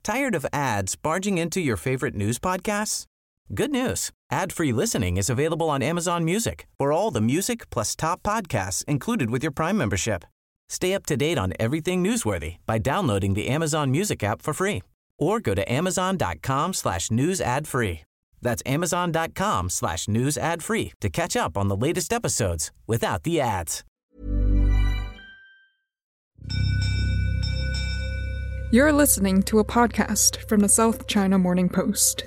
Tired of ads barging into your favorite news podcasts? Good news. Ad-free listening is available on Amazon Music for all the music plus top podcasts included with your Prime membership. Stay up to date on everything newsworthy by downloading the Amazon Music app for free or go to amazon.com/news ad free. That's amazon.com/news ad free to catch up on the latest episodes without the ads. You're listening to a podcast from the South China Morning Post.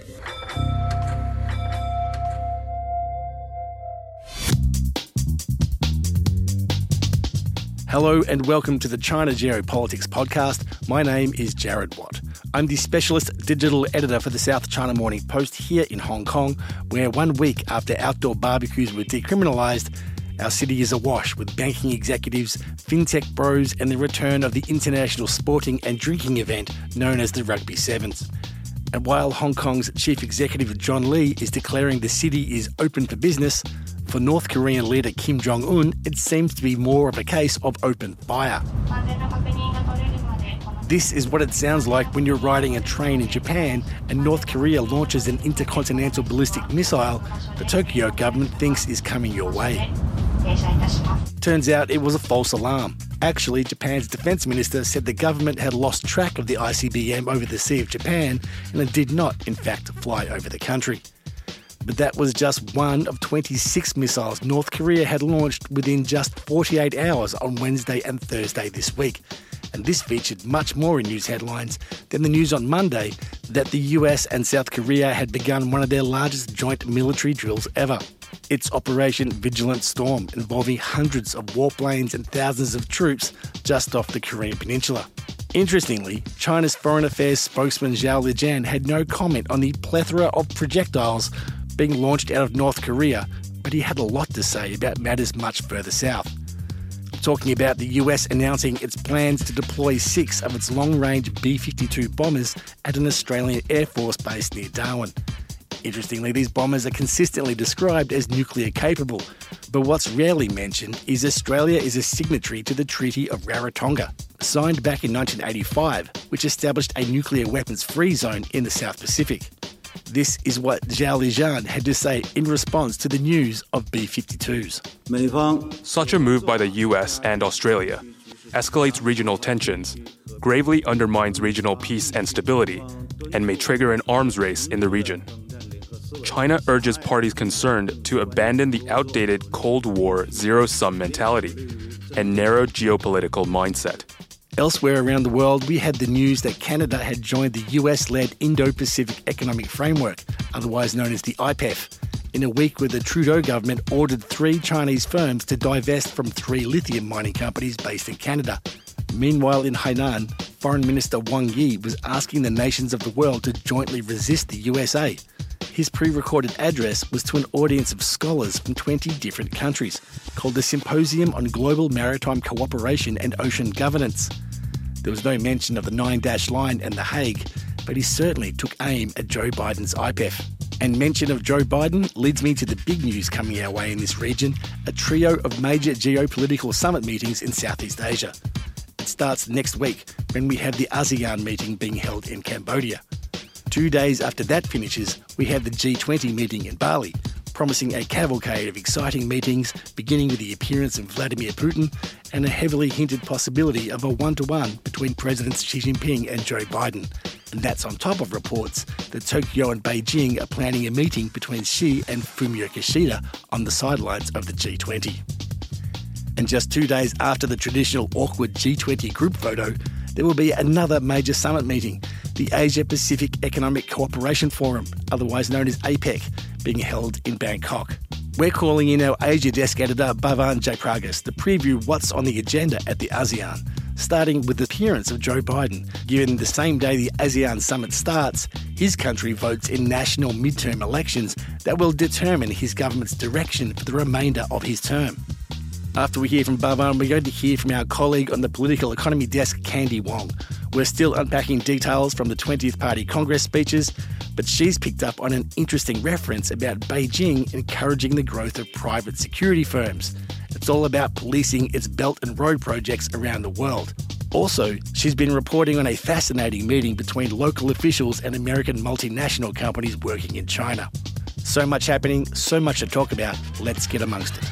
Hello and welcome to the China Geopolitics podcast. My name is Jared Watt. I'm the specialist digital editor for the South China Morning Post here in Hong Kong, where 1 week after outdoor barbecues were decriminalised, our city is awash with banking executives, fintech bros, and the return of the international sporting and drinking event known as the Rugby Sevens. And while Hong Kong's chief executive John Lee is declaring the city is open for business, for North Korean leader Kim Jong-un, it seems to be more of a case of open fire. This is what it sounds like when you're riding a train in Japan and North Korea launches an intercontinental ballistic missile the Tokyo government thinks is coming your way. Turns out it was a false alarm. Actually, Japan's defense minister said the government had lost track of the ICBM over the Sea of Japan and it did not, in fact, fly over the country. But that was just one of 26 missiles North Korea had launched within just 48 hours on Wednesday and Thursday this week. And this featured much more in news headlines than the news on Monday that the US and South Korea had begun one of their largest joint military drills ever. It's Operation Vigilant Storm, involving hundreds of warplanes and thousands of troops just off the Korean peninsula. Interestingly, China's Foreign Affairs spokesman Zhao Lijian had no comment on the plethora of projectiles being launched out of North Korea, but he had a lot to say about matters much further south. Talking about the US announcing its plans to deploy 6 of its long-range B-52 bombers at an Australian Air Force base near Darwin. Interestingly, these bombers are consistently described as nuclear capable, but what's rarely mentioned is Australia is a signatory to the Treaty of Rarotonga, signed back in 1985, which established a nuclear weapons-free zone in the South Pacific. This is what Zhao Lijian had to say in response to the news of B-52s. Such a move by the US and Australia escalates regional tensions, gravely undermines regional peace and stability, and may trigger an arms race in the region. China urges parties concerned to abandon the outdated Cold War zero-sum mentality and narrow geopolitical mindset. Elsewhere around the world, we had the news that Canada had joined the US-led Indo-Pacific Economic Framework, otherwise known as the IPEF, in a week where the Trudeau government ordered 3 Chinese firms to divest from 3 lithium mining companies based in Canada. Meanwhile, in Hainan, Foreign Minister Wang Yi was asking the nations of the world to jointly resist the USA. His pre-recorded address was to an audience of scholars from 20 different countries, called the Symposium on Global Maritime Cooperation and Ocean Governance. There was no mention of the 9-dash line and The Hague, but he certainly took aim at Joe Biden's IPEF. And mention of Joe Biden leads me to the big news coming our way in this region, a trio of major geopolitical summit meetings in Southeast Asia. It starts next week when we have the ASEAN meeting being held in Cambodia. 2 days after that finishes, we have the G20 meeting in Bali, promising a cavalcade of exciting meetings, beginning with the appearance of Vladimir Putin and a heavily hinted possibility of a one-to-one between Presidents Xi Jinping and Joe Biden. And that's on top of reports that Tokyo and Beijing are planning a meeting between Xi and Fumio Kishida on the sidelines of the G20. And just 2 days after the traditional awkward G20 group photo, there will be another major summit meeting, the Asia-Pacific Economic Cooperation Forum, otherwise known as APEC, being held in Bangkok. We're calling in our Asia desk editor, Bhavan Jaipragas, to preview what's on the agenda at the ASEAN, starting with the appearance of Joe Biden. Given the same day the ASEAN summit starts, his country votes in national midterm elections that will determine his government's direction for the remainder of his term. After we hear from Bhavan, we're going to hear from our colleague on the political economy desk, Candy Wong. We're still unpacking details from the 20th Party Congress speeches, but she's picked up on an interesting reference about Beijing encouraging the growth of private security firms. It's all about policing its Belt and Road projects around the world. Also, she's been reporting on a fascinating meeting between local officials and American multinational companies working in China. So much happening, so much to talk about. Let's get amongst it.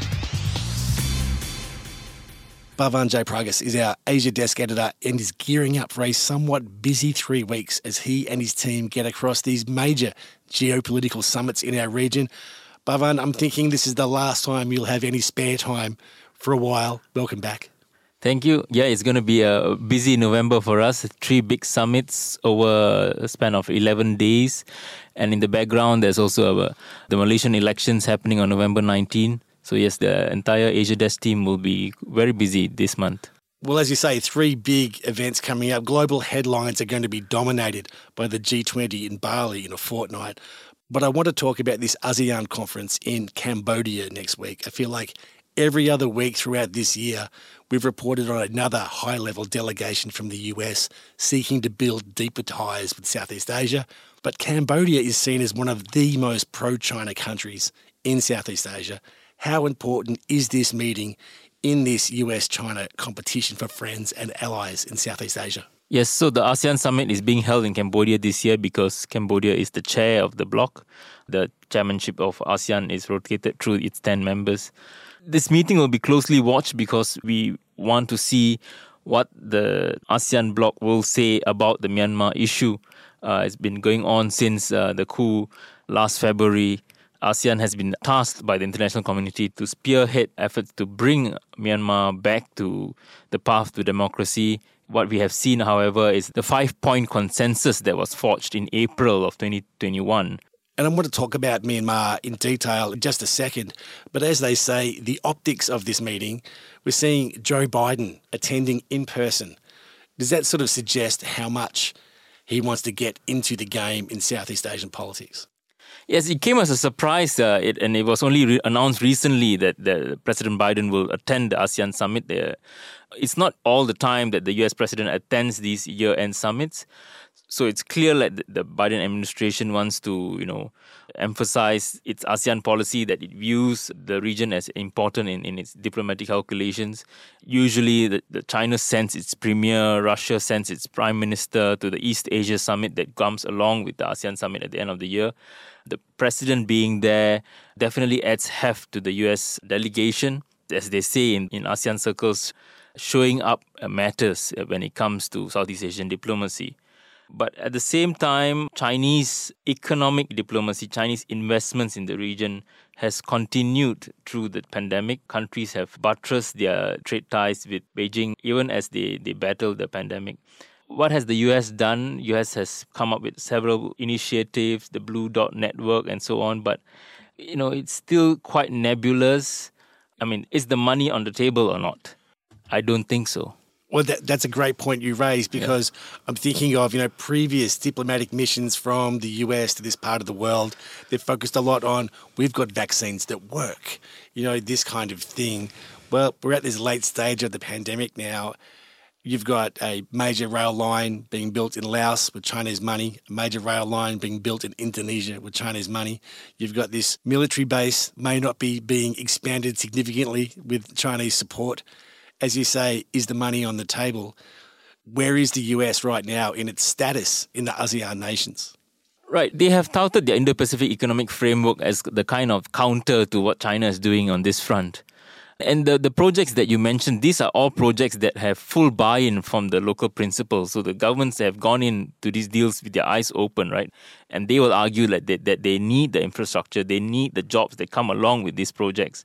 Bhavan Jaipragas is our Asia Desk editor and is gearing up for a somewhat busy 3 weeks as he and his team get across these major geopolitical summits in our region. Bhavan, I'm thinking this is the last time you'll have any spare time for a while. Welcome back. Thank you. Yeah, it's going to be a busy November for us. 3 big summits over a span of 11 days. And in the background, there's also the Malaysian elections happening on November 19. So yes, the entire Asia Desk team will be very busy this month. Well, as you say, 3 big events coming up. Global headlines are going to be dominated by the G20 in Bali in a fortnight. But I want to talk about this ASEAN conference in Cambodia next week. I feel like every other week throughout this year, we've reported on another high-level delegation from the US seeking to build deeper ties with Southeast Asia. But Cambodia is seen as one of the most pro-China countries in Southeast Asia. How important is this meeting in this US-China competition for friends and allies in Southeast Asia? Yes, so the ASEAN summit is being held in Cambodia this year because Cambodia is the chair of the bloc. The chairmanship of ASEAN is rotated through its 10 members. This meeting will be closely watched because we want to see what the ASEAN bloc will say about the Myanmar issue. It's been going on since the coup last February. ASEAN has been tasked by the international community to spearhead efforts to bring Myanmar back to the path to democracy. What we have seen, however, is the 5-point consensus that was forged in April of 2021. And I'm going to talk about Myanmar in detail in just a second. But as they say, the optics of this meeting, we're seeing Joe Biden attending in person. Does that sort of suggest how much he wants to get into the game in Southeast Asian politics? Yes, it came as a surprise, and it was only announced recently that President Biden will attend the ASEAN summit. It's not all the time that the US president attends these year-end summits. So it's clear that the Biden administration wants to, emphasize its ASEAN policy, that it views the region as important in its diplomatic calculations. Usually, the China sends its premier, Russia sends its prime minister to the East Asia summit that comes along with the ASEAN summit at the end of the year. The president being there definitely adds heft to the US delegation. As they say in ASEAN circles, showing up matters when it comes to Southeast Asian diplomacy. But at the same time, Chinese economic diplomacy, Chinese investments in the region has continued through the pandemic. Countries have buttressed their trade ties with Beijing even as they battle the pandemic. What has the US done? US has come up with several initiatives, the Blue Dot Network and so on, but it's still quite nebulous. I mean, is the money on the table or not? I don't think so. Well, that's a great point you raised because I'm thinking of, previous diplomatic missions from the US to this part of the world. They've focused a lot on, we've got vaccines that work, this kind of thing. Well, we're at this late stage of the pandemic now. You've got a major rail line being built in Laos with Chinese money, a major rail line being built in Indonesia with Chinese money. You've got this military base may not be being expanded significantly with Chinese support. As you say, is the money on the table? Where is the US right now in its status in the ASEAN nations? Right. They have touted their Indo-Pacific Economic Framework as the kind of counter to what China is doing on this front. And the projects that you mentioned, these are all projects that have full buy-in from the local principals. So the governments have gone into these deals with their eyes open, right? And they will argue that they need the infrastructure, they need the jobs that come along with these projects.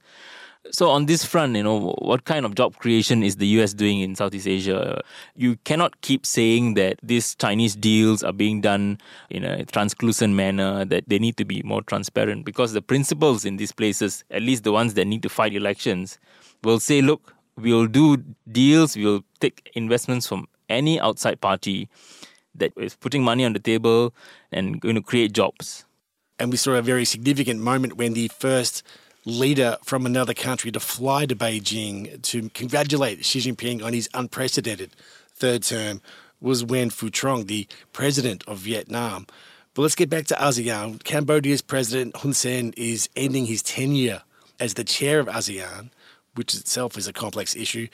So on this front, what kind of job creation is the US doing in Southeast Asia? You cannot keep saying that these Chinese deals are being done in a translucent manner, that they need to be more transparent, because the principals in these places, at least the ones that need to fight elections, will say, look, we'll do deals, we'll take investments from any outside party that is putting money on the table and going to create jobs. And we saw a very significant moment when the first leader from another country to fly to Beijing to congratulate Xi Jinping on his unprecedented third term was Nguyen Phu Trong, the president of Vietnam. But let's get back to ASEAN. Cambodia's president Hun Sen is ending his tenure as the chair of ASEAN, which itself is a complex issue.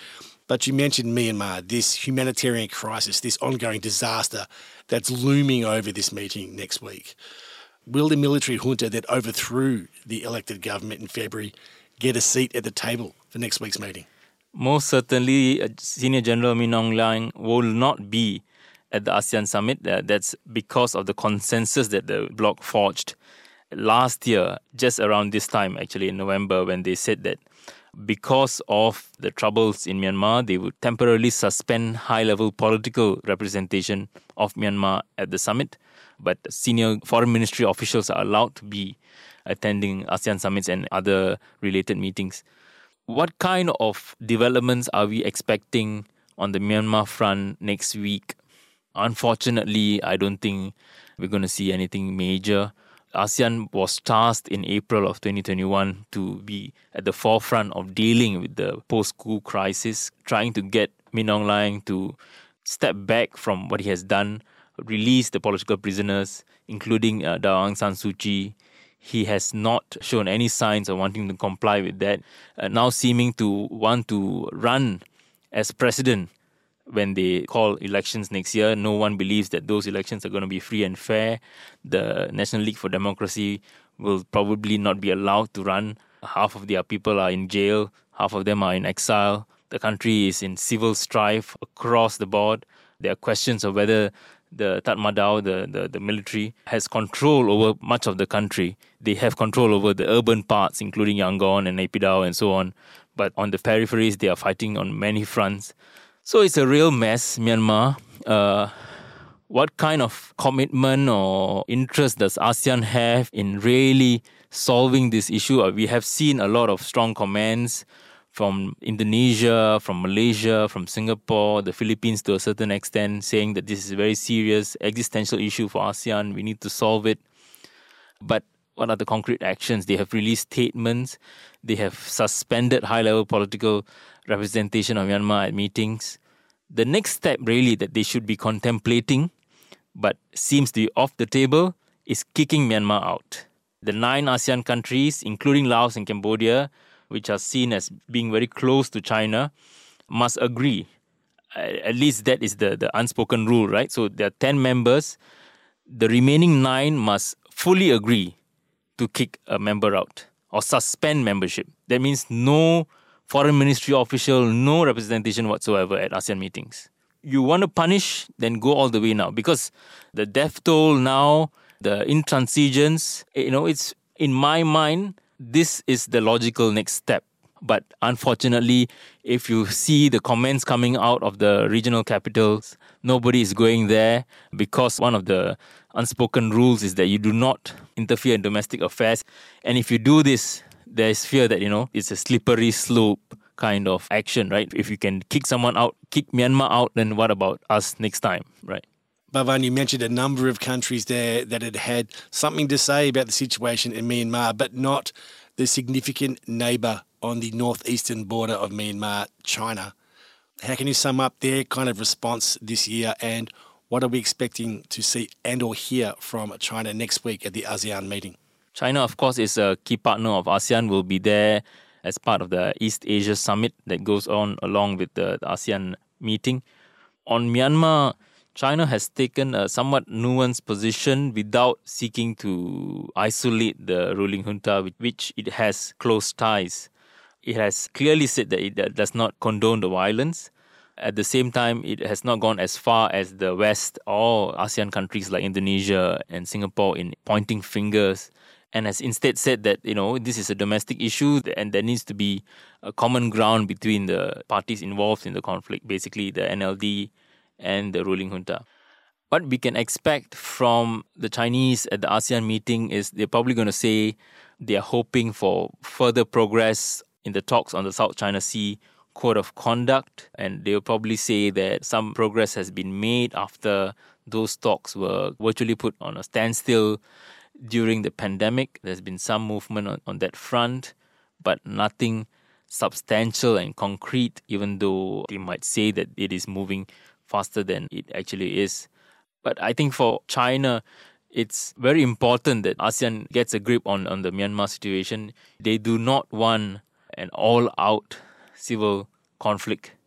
But you mentioned Myanmar, this humanitarian crisis, this ongoing disaster that's looming over this meeting next week. Will the military junta that overthrew the elected government in February get a seat at the table for next week's meeting? Most certainly, Senior General Min Aung Hlaing will not be at the ASEAN summit. That's because of the consensus that the bloc forged last year, just around this time, actually in November, when they said that because of the troubles in Myanmar, they would temporarily suspend high-level political representation of Myanmar at the summit. But senior foreign ministry officials are allowed to be attending ASEAN summits and other related meetings. What kind of developments are we expecting on the Myanmar front next week? Unfortunately, I don't think we're going to see anything major. ASEAN was tasked in April of 2021 to be at the forefront of dealing with the post-coup crisis, trying to get Min Aung Hlaing to step back from what he has done, release the political prisoners, including Daw Aung San Suu Kyi. He has not shown any signs of wanting to comply with that, now seeming to want to run as president when they call elections next year. No one believes that those elections are going to be free and fair. The National League for Democracy will probably not be allowed to run. Half of their people are in jail. Half of them are in exile. The country is in civil strife across the board. There are questions of whether the Tatmadaw, the military, has control over much of the country. They have control over the urban parts, including Yangon and Naypyidaw and so on. But on the peripheries, they are fighting on many fronts. So it's a real mess, Myanmar. What kind of commitment or interest does ASEAN have in really solving this issue? We have seen a lot of strong comments from Indonesia, from Malaysia, from Singapore, the Philippines to a certain extent, saying that this is a very serious existential issue for ASEAN. We need to solve it. But what are the concrete actions? They have released statements. They have suspended high-level political representation of Myanmar at meetings. The next step really that they should be contemplating, but seems to be off the table, is kicking Myanmar out. The 9 ASEAN countries, including Laos and Cambodia, which are seen as being very close to China, must agree. At least that is the unspoken rule, right? So there are 10 members. The remaining 9 must fully agree to kick a member out or suspend membership. That means no foreign ministry official, no representation whatsoever at ASEAN meetings. You want to punish, then go all the way now. Because the death toll now, the intransigence, it's, in my mind, this is the logical next step. But unfortunately, if you see the comments coming out of the regional capitals, nobody is going there because one of the unspoken rules is that you do not interfere in domestic affairs. And if you do this, there is fear that, it's a slippery slope kind of action, right? If you can kick someone out, kick Myanmar out, then what about us next time, right? Bhavan, you mentioned a number of countries there that had something to say about the situation in Myanmar, but not the significant neighbour on the northeastern border of Myanmar, China. How can you sum up their kind of response this year, and what are we expecting to see and or hear from China next week at the ASEAN meeting? China, of course, is a key partner of ASEAN, will be there as part of the East Asia Summit that goes on along with the ASEAN meeting. On Myanmar, China has taken a somewhat nuanced position without seeking to isolate the ruling junta, with which it has close ties. It has clearly said that it does not condone the violence. At the same time, it has not gone as far as the West or ASEAN countries like Indonesia and Singapore in pointing fingers, and has instead said that, this is a domestic issue and there needs to be a common ground between the parties involved in the conflict, basically the NLD and the ruling junta. What we can expect from the Chinese at the ASEAN meeting is they're probably going to say they are hoping for further progress in the talks on the South China Sea Code of Conduct, and they'll probably say that some progress has been made after those talks were virtually put on a standstill during the pandemic. There's been some movement on that front, but nothing substantial and concrete, even though they might say that it is moving faster than it actually is. But I think for China, it's very important that ASEAN gets a grip on the Myanmar situation. They do not want an all-out civil conflict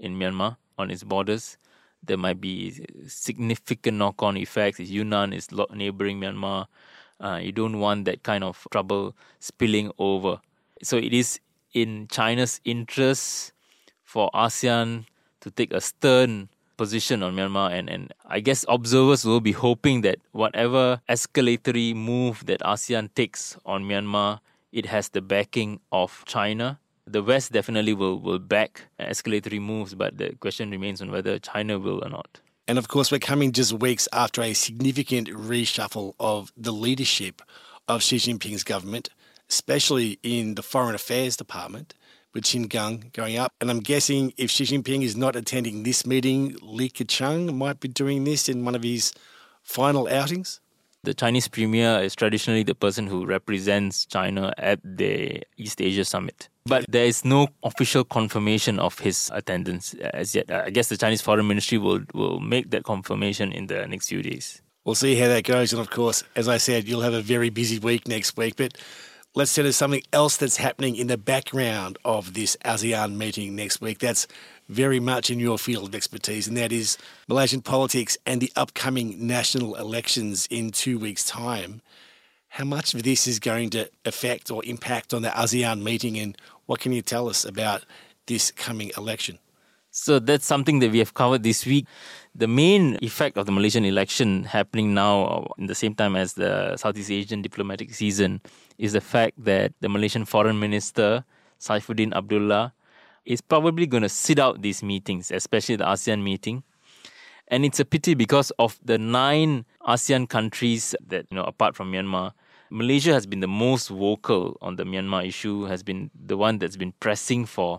in Myanmar on its borders. There might be significant knock-on effects. Yunnan is neighboring Myanmar. You don't want that kind of trouble spilling over. So it is in China's interest for ASEAN to take a stern position on Myanmar, and I guess observers will be hoping that whatever escalatory move that ASEAN takes on Myanmar, it has the backing of China. The West definitely will back escalatory moves, but the question remains on whether China will or not. And of course, we're coming just weeks after a significant reshuffle of the leadership of Xi Jinping's government, especially in the Foreign Affairs Department, with Qin Gang going up. And I'm guessing if Xi Jinping is not attending this meeting, Li Keqiang might be doing this in one of his final outings. The Chinese premier is traditionally the person who represents China at the East Asia Summit. But there is no official confirmation of his attendance as yet. I guess the Chinese Foreign Ministry will make that confirmation in the next few days. We'll see how that goes. And of course, as I said, you'll have a very busy week next week. But let's turn to something else that's happening in the background of this ASEAN meeting next week. That's very much in your field of expertise, and that is Malaysian politics and the upcoming national elections in 2 weeks' time. How much of this is going to affect or impact on the ASEAN meeting, and what can you tell us about this coming election? So that's something that we have covered this week. The main effect of the Malaysian election happening now in the same time as the Southeast Asian diplomatic season is the fact that the Malaysian Foreign Minister, Saifuddin Abdullah, is probably going to sit out these meetings, especially the ASEAN meeting. And it's a pity because of the 9 ASEAN countries that, apart from Myanmar, Malaysia has been the most vocal on the Myanmar issue, has been the one that's been pressing for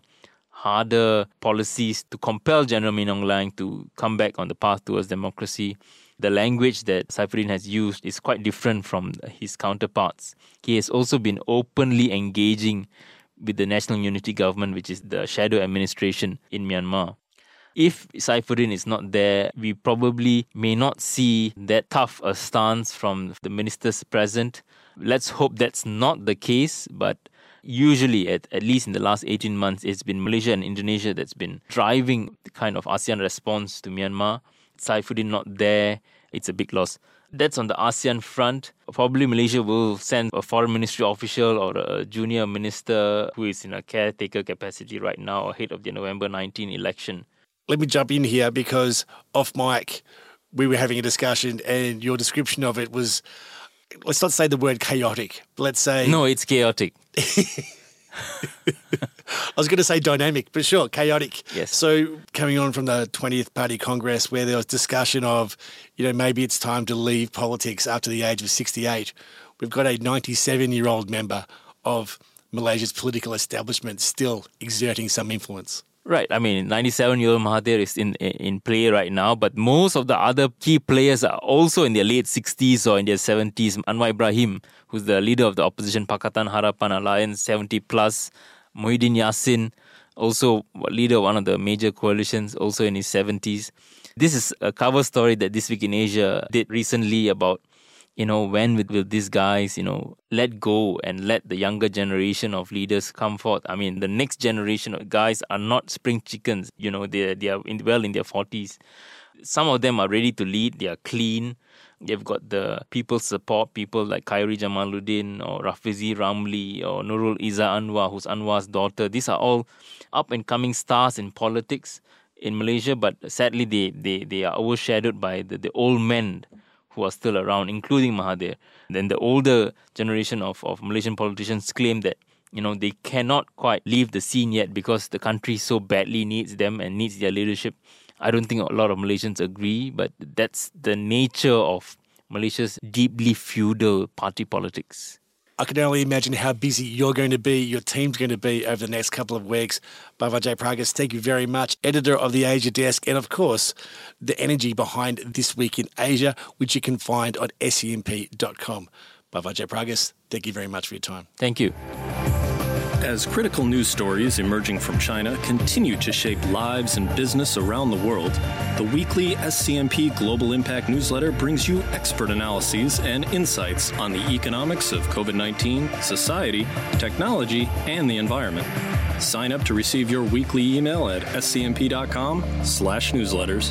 harder policies to compel General Min Aung Hlaing to come back on the path towards democracy. The language that Saifuddin has used is quite different from his counterparts. He has also been openly engaging with the National Unity Government, which is the shadow administration in Myanmar. If Saifuddin is not there, we probably may not see that tough a stance from the ministers present. Let's hope that's not the case, but usually, at least in the last 18 months, it's been Malaysia and Indonesia that's been driving the kind of ASEAN response to Myanmar. Saifuddin not there, it's a big loss. That's on the ASEAN front. Probably Malaysia will send a foreign ministry official or a junior minister who is in a caretaker capacity right now ahead of the November 19 election. Let me jump in here because off mic, we were having a discussion and your description of it was, let's not say the word chaotic, but let's say... No, it's chaotic. I was going to say dynamic, but sure, chaotic. Yes. So coming on from the 20th Party Congress where there was discussion of, maybe it's time to leave politics after the age of 68, we've got a 97-year-old member of Malaysia's political establishment still exerting some influence. Right. 97-year-old Mahathir is in play right now, but most of the other key players are also in their late 60s or in their 70s. Anwar Ibrahim, who's the leader of the opposition Pakatan Harapan Alliance, 70 plus. Muhyiddin Yassin, also leader of one of the major coalitions, also in his 70s. This is a cover story that This Week in Asia did recently about, when will these guys, let go and let the younger generation of leaders come forth. The next generation of guys are not spring chickens. They are in their 40s. Some of them are ready to lead. They are clean. They've got the people's support, people like Khairi Jamaluddin or Rafizi Ramli or Nurul Izzah Anwar, who's Anwar's daughter. These are all up-and-coming stars in politics in Malaysia, but sadly they are overshadowed by the old men who are still around, including Mahathir. Then the older generation of Malaysian politicians claim that they cannot quite leave the scene yet because the country so badly needs them and needs their leadership. I don't think a lot of Malaysians agree, but that's the nature of Malaysia's deeply feudal party politics. I can only imagine how busy you're going to be, your team's going to be over the next couple of weeks. Bhava Jaipragas, thank you very much. Editor of the Asia Desk, and of course, the energy behind This Week in Asia, which you can find on semp.com. Bhava Jaipragas, thank you very much for your time. Thank you. As critical news stories emerging from China continue to shape lives and business around the world, the weekly SCMP Global Impact newsletter brings you expert analyses and insights on the economics of COVID-19, society, technology, and the environment. Sign up to receive your weekly email at scmp.com/newsletters.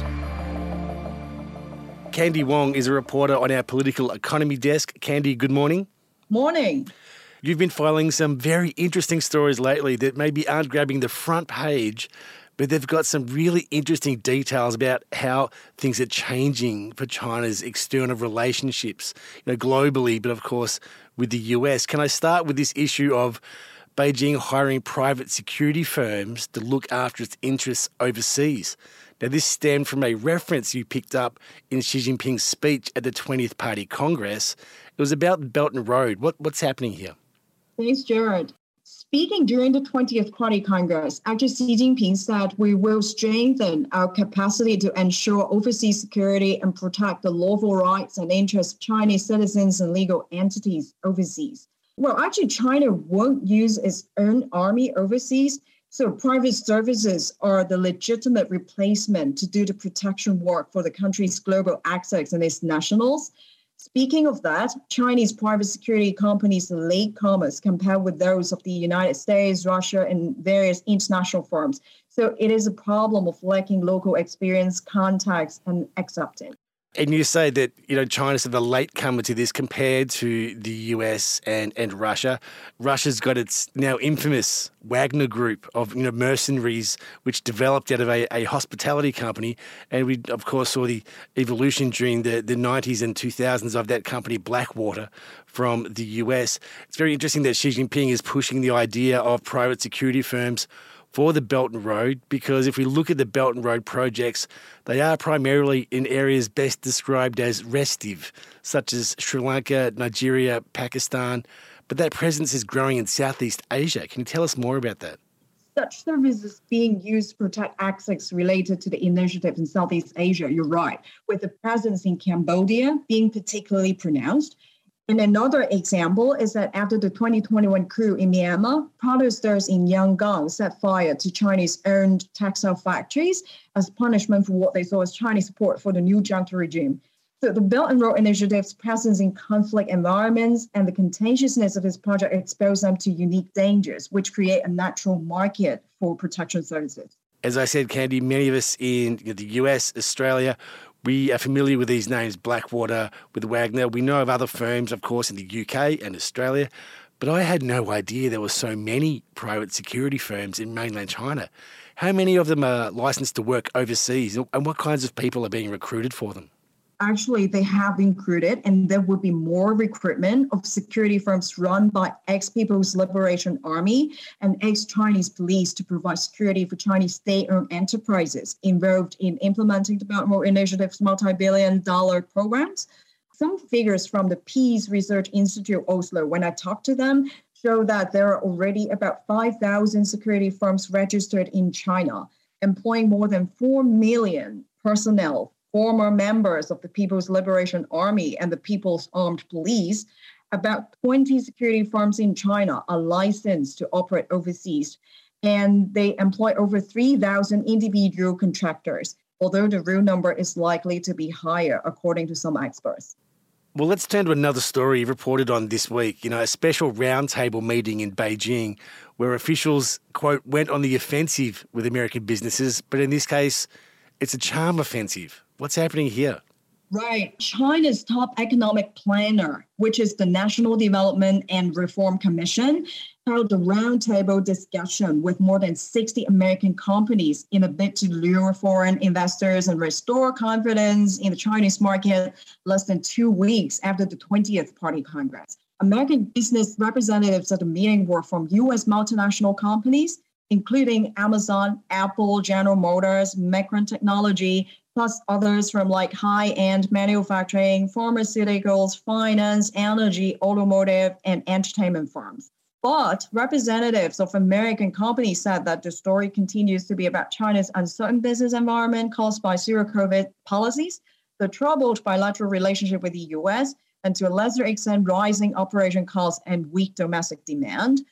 Candy Wong is a reporter on our political economy desk. Candy, good morning. Morning. You've been filing some very interesting stories lately that maybe aren't grabbing the front page, but they've got some really interesting details about how things are changing for China's external relationships, globally, but of course with the US. Can I start with this issue of Beijing hiring private security firms to look after its interests overseas? Now, this stemmed from a reference you picked up in Xi Jinping's speech at the 20th Party Congress. It was about the Belt and Road. What's happening here? Thanks, Jared. Speaking during the 20th Party Congress, Xi Jinping said we will strengthen our capacity to ensure overseas security and protect the lawful rights and interests of Chinese citizens and legal entities overseas. Well, actually, China won't use its own army overseas, so private services are the legitimate replacement to do the protection work for the country's global assets and its nationals. Speaking of that, Chinese private security companies' latecomers compared with those of the United States, Russia, and various international firms. So it is a problem of lacking local experience, contacts, and acceptance. And you say that, China's sort of a latecomer to this compared to the US and Russia. Russia's got its now infamous Wagner Group of, mercenaries, which developed out of a hospitality company. And we, of course, saw the evolution during the 90s and 2000s of that company, Blackwater, from the US. It's very interesting that Xi Jinping is pushing the idea of private security firms for the Belt and Road, because if we look at the Belt and Road projects, they are primarily in areas best described as restive, such as Sri Lanka, Nigeria, Pakistan, but that presence is growing in Southeast Asia. Can you tell us more about that? Such services being used to protect assets related to the initiative in Southeast Asia, you're right, with the presence in Cambodia being particularly pronounced. And another example is that after the 2021 coup in Myanmar, protesters in Yangon set fire to Chinese-owned textile factories as punishment for what they saw as Chinese support for the new junta regime. So the Belt and Road Initiative's presence in conflict environments and the contentiousness of its project expose them to unique dangers, which create a natural market for protection services. As I said, Candy, many of us in the US, Australia, we are familiar with these names, Blackwater, with Wagner. We know of other firms, of course, in the UK and Australia, but I had no idea there were so many private security firms in mainland China. How many of them are licensed to work overseas, and what kinds of people are being recruited for them? Actually, they have been recruited, and there will be more recruitment of security firms run by ex-People's Liberation Army and ex-Chinese police to provide security for Chinese state-owned enterprises involved in implementing the Belt and Road Initiative's multi-billion-dollar programs. Some figures from the Peace Research Institute Oslo, when I talked to them, show that there are already about 5,000 security firms registered in China, employing more than 4 million personnel, former members of the People's Liberation Army and the People's Armed Police. About 20 security firms in China are licensed to operate overseas, and they employ over 3,000 individual contractors, although the real number is likely to be higher, according to some experts. Well, let's turn to another story you've reported on this week. A special roundtable meeting in Beijing where officials, quote, went on the offensive with American businesses, but in this case, it's a charm offensive. What's happening here? Right. China's top economic planner, which is the National Development and Reform Commission, held a roundtable discussion with more than 60 American companies in a bid to lure foreign investors and restore confidence in the Chinese market less than 2 weeks after the 20th Party Congress. American business representatives at the meeting were from U.S. multinational companies, including Amazon, Apple, General Motors, Micron Technology, plus others from high-end manufacturing, pharmaceuticals, finance, energy, automotive, and entertainment firms. But representatives of American companies said that the story continues to be about China's uncertain business environment caused by zero-COVID policies, the troubled bilateral relationship with the U.S., and to a lesser extent, rising operation costs and weak domestic demand.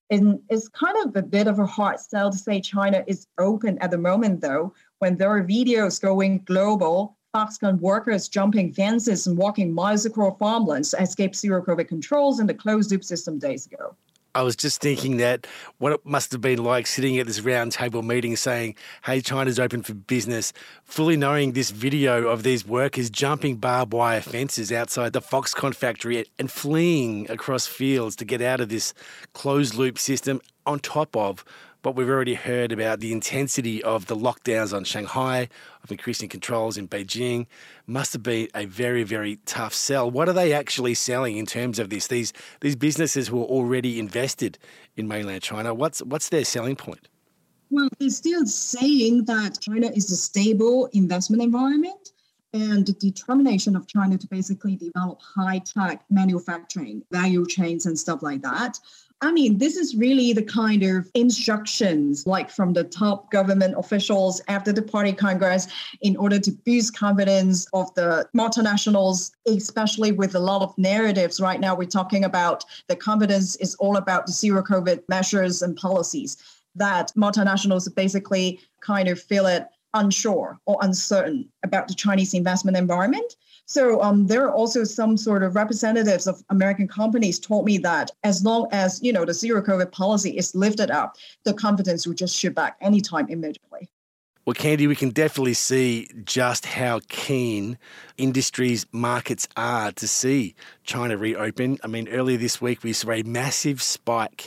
And it's kind of a bit of a hard sell to say China is open at the moment, though, when there are videos going global, Foxconn workers jumping fences and walking miles across farmlands to escape zero-COVID controls in the closed-loop system days ago. I was just thinking that what it must have been like sitting at this round table meeting saying, hey, China's open for business, fully knowing this video of these workers jumping barbed wire fences outside the Foxconn factory and fleeing across fields to get out of this closed loop system, on top of what we've already heard about the intensity of the lockdowns on Shanghai, of increasing controls in Beijing. Must have been a very, very tough sell. What are they actually selling in terms of this? These businesses who are already invested in mainland China, what's their selling point? Well, they're still saying that China is a stable investment environment and the determination of China to basically develop high-tech manufacturing, value chains and stuff like that. I mean, this is really the kind of instructions like from the top government officials after the party congress in order to boost confidence of the multinationals, especially with a lot of narratives. Right now, we're talking about the confidence is all about the zero COVID measures and policies that multinationals basically kind of feel it unsure or uncertain about the Chinese investment environment. So there are also some sort of representatives of American companies told me that as long as, the zero COVID policy is lifted up, the confidence will just shoot back anytime immediately. Well, Candy, we can definitely see just how keen industries markets are to see China reopen. I mean, earlier this week, we saw a massive spike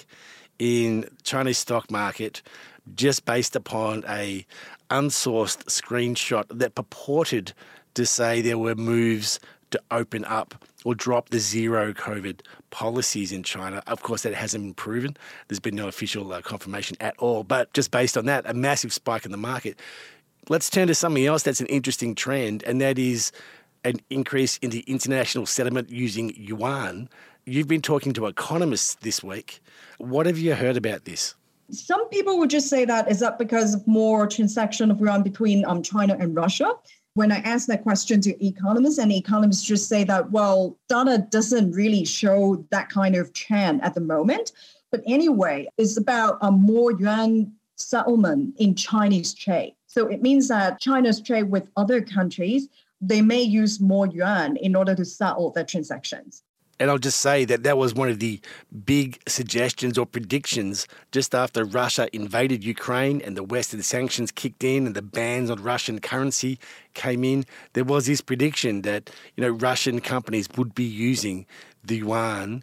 in Chinese stock market just based upon a unsourced screenshot that purported to say there were moves to open up or drop the zero COVID policies in China. Of course, that hasn't been proven. There's been no official confirmation at all. But just based on that, a massive spike in the market. Let's turn to something else that's an interesting trend, and that is an increase in the international settlement using yuan. You've been talking to economists this week. What have you heard about this? Some people would just say that is that because of more transaction of yuan between China and Russia. When I ask that question to economists, and economists just say that, well, data doesn't really show that kind of trend at the moment. But anyway, it's about a more yuan settlement in Chinese trade. So it means that China's trade with other countries, they may use more yuan in order to settle their transactions. And I'll just say that was one of the big suggestions or predictions just after Russia invaded Ukraine and the Western sanctions kicked in and the bans on Russian currency came in. There was this prediction that, Russian companies would be using the yuan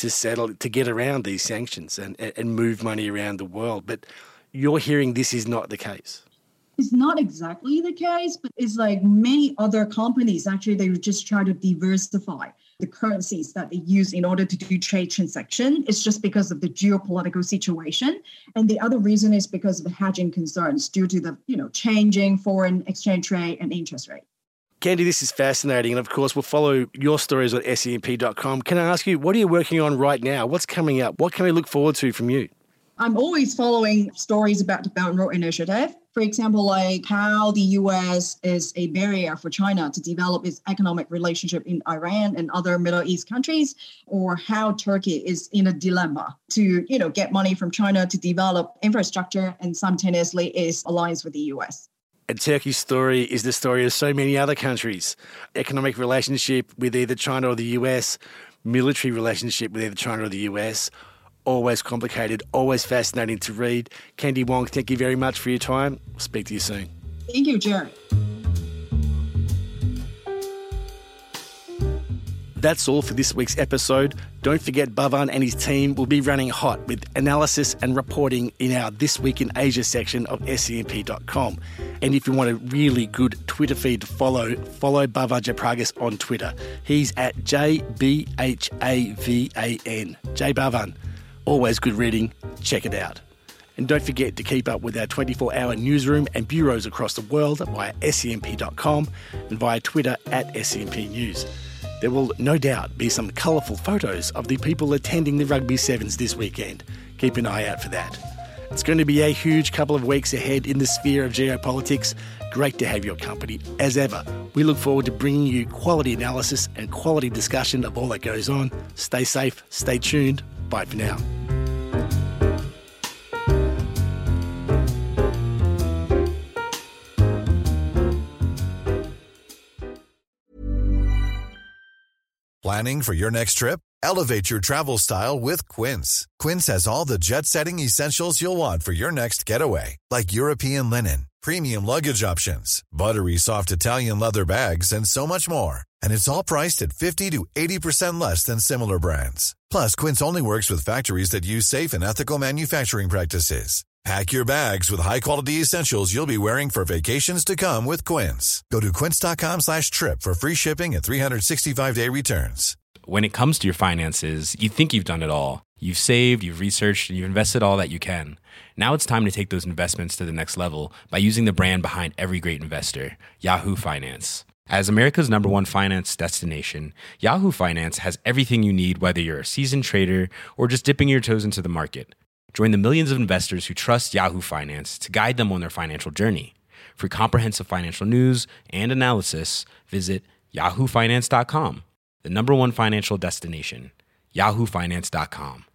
to get around these sanctions and move money around the world. But you're hearing this is not the case. It's not exactly the case, but it's like many other companies, actually, they just try to diversify the currencies that they use in order to do trade transaction. It's just because of the geopolitical situation. And the other reason is because of the hedging concerns due to the, changing foreign exchange rate and interest rate. Candy, this is fascinating. And of course, we'll follow your stories on SENP.com. Can I ask you, what are you working on right now? What's coming up? What can we look forward to from you? I'm always following stories about the Belt and Road Initiative. For example, like how the U.S. is a barrier for China to develop its economic relationship in Iran and other Middle East countries, or how Turkey is in a dilemma to, get money from China to develop infrastructure and simultaneously is alliance with the U.S. And Turkey's story is the story of so many other countries. Economic relationship with either China or the U.S., military relationship with either China or the U.S., always complicated, always fascinating to read. Candy Wong, thank you very much for your time. We'll speak to you soon. Thank you, Jerry. That's all for this week's episode. Don't forget Bhavan and his team will be running hot with analysis and reporting in our This Week in Asia section of SENP.com. And if you want a really good Twitter feed to follow Bhavan Jaypragas on Twitter. He's at JBHAVAN. J Bhavan. Always good reading. Check it out. And don't forget to keep up with our 24-hour newsroom and bureaus across the world via SENP.com and via Twitter at SENP News. There will no doubt be some colourful photos of the people attending the Rugby Sevens this weekend. Keep an eye out for that. It's going to be a huge couple of weeks ahead in the sphere of geopolitics. Great to have your company, as ever. We look forward to bringing you quality analysis and quality discussion of all that goes on. Stay safe, stay tuned. Bye for now. Planning for your next trip? Elevate your travel style with Quince. Quince has all the jet-setting essentials you'll want for your next getaway, like European linen, premium luggage options, buttery soft Italian leather bags, and so much more. And it's all priced at 50 to 80% less than similar brands. Plus, Quince only works with factories that use safe and ethical manufacturing practices. Pack your bags with high-quality essentials you'll be wearing for vacations to come with Quince. Go to quince.com/trip for free shipping and 365-day returns. When it comes to your finances, you think you've done it all. You've saved, you've researched, and you've invested all that you can. Now it's time to take those investments to the next level by using the brand behind every great investor, Yahoo Finance. As America's #1 finance destination, Yahoo Finance has everything you need, whether you're a seasoned trader or just dipping your toes into the market. Join the millions of investors who trust Yahoo Finance to guide them on their financial journey. For comprehensive financial news and analysis, visit yahoofinance.com. The #1 financial destination, yahoofinance.com.